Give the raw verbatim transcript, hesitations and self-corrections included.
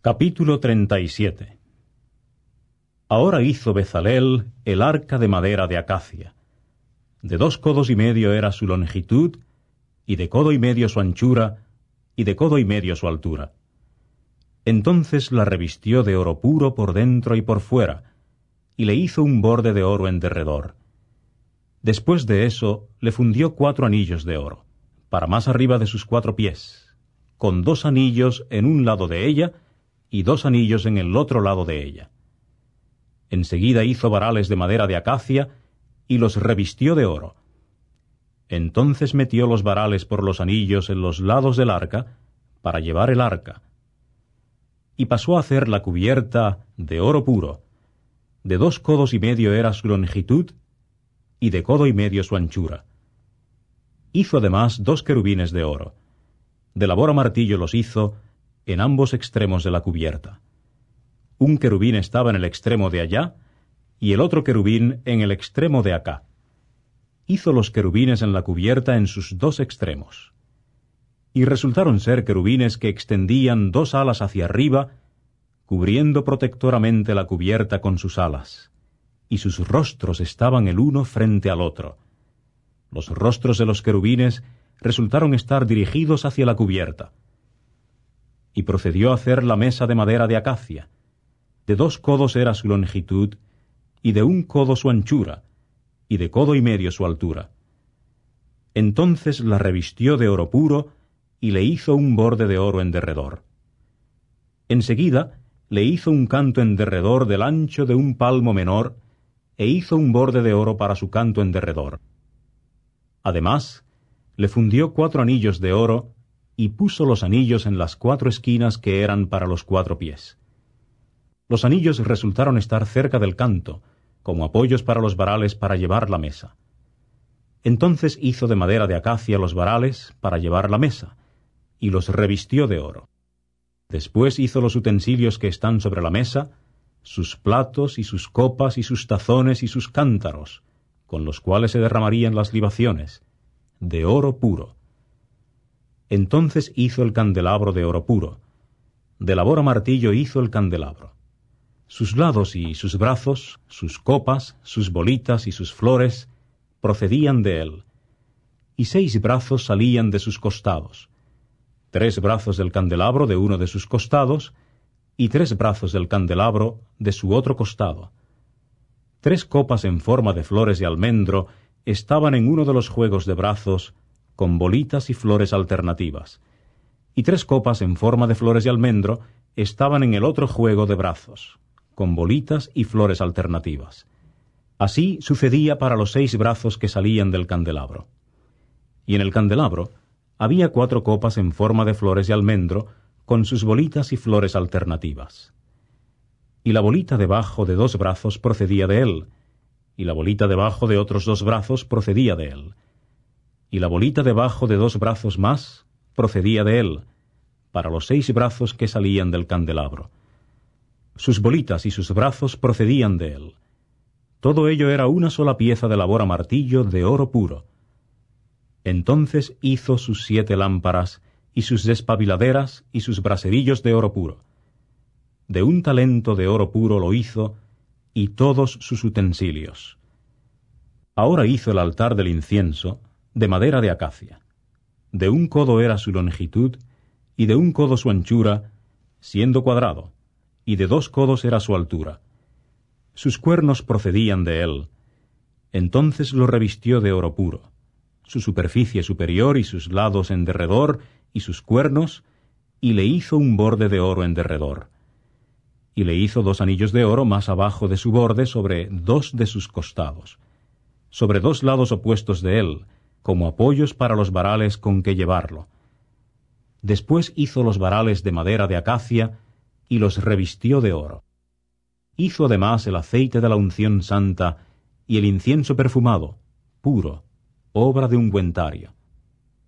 Capítulo treinta y siete. Ahora hizo Bezaleel el arca de madera de acacia. De dos codos y medio era su longitud, y de codo y medio su anchura, y de codo y medio su altura. Entonces la revistió de oro puro por dentro y por fuera, y le hizo un borde de oro en derredor. Después de eso le fundió cuatro anillos de oro, para más arriba de sus cuatro pies, con dos anillos en un lado de ella, y dos anillos en el otro lado de ella. Enseguida hizo varales de madera de acacia, y los revistió de oro. Entonces metió los varales por los anillos en los lados del arca, para llevar el arca. Y pasó a hacer la cubierta de oro puro. De dos codos y medio era su longitud, y de codo y medio su anchura. Hizo además dos querubines de oro. De labor a martillo los hizo en ambos extremos de la cubierta. Un querubín estaba en el extremo de allá, y el otro querubín en el extremo de acá. Hizo los querubines en la cubierta en sus dos extremos. Y resultaron ser querubines que extendían dos alas hacia arriba, cubriendo protectoramente la cubierta con sus alas, y sus rostros estaban el uno frente al otro. Los rostros de los querubines resultaron estar dirigidos hacia la cubierta. Y procedió a hacer la mesa de madera de acacia. De dos codos era su longitud, y de un codo su anchura, y de codo y medio su altura. Entonces la revistió de oro puro, y le hizo un borde de oro en derredor. Enseguida le hizo un canto en derredor del ancho de un palmo menor, e hizo un borde de oro para su canto en derredor. Además, le fundió cuatro anillos de oro, y puso los anillos en las cuatro esquinas que eran para los cuatro pies. Los anillos resultaron estar cerca del canto, como apoyos para los varales para llevar la mesa. Entonces hizo de madera de acacia los varales para llevar la mesa, y los revistió de oro. Después hizo los utensilios que están sobre la mesa, sus platos y sus copas y sus tazones y sus cántaros, con los cuales se derramarían las libaciones, de oro puro. Entonces hizo el candelabro de oro puro. De labor a martillo hizo el candelabro. Sus lados y sus brazos, sus copas, sus bolitas y sus flores procedían de él. Y seis brazos salían de sus costados. Tres brazos del candelabro de uno de sus costados, y tres brazos del candelabro de su otro costado. Tres copas en forma de flores de almendro estaban en uno de los juegos de brazos, con bolitas y flores alternativas, y tres copas en forma de flores de almendro estaban en el otro juego de brazos, con bolitas y flores alternativas. Así sucedía para los seis brazos que salían del candelabro. Y en el candelabro había cuatro copas en forma de flores de almendro, con sus bolitas y flores alternativas. Y la bolita debajo de dos brazos procedía de él, y la bolita debajo de otros dos brazos procedía de él, y la bolita debajo de dos brazos más procedía de él, para los seis brazos que salían del candelabro. Sus bolitas y sus brazos procedían de él. Todo ello era una sola pieza de labor a martillo de oro puro. Entonces hizo sus siete lámparas, y sus despabiladeras, y sus braserillos de oro puro. De un talento de oro puro lo hizo, y todos sus utensilios. Ahora hizo el altar del incienso, de madera de acacia. De un codo era su longitud, y de un codo su anchura, siendo cuadrado, y de dos codos era su altura. Sus cuernos procedían de él. Entonces lo revistió de oro puro, su superficie superior y sus lados en derredor, y sus cuernos, y le hizo un borde de oro en derredor. Y le hizo dos anillos de oro más abajo de su borde sobre dos de sus costados, sobre dos lados opuestos de él, como apoyos para los varales con que llevarlo. Después hizo los varales de madera de acacia, y los revistió de oro. Hizo además el aceite de la unción santa, y el incienso perfumado, puro, obra de ungüentario.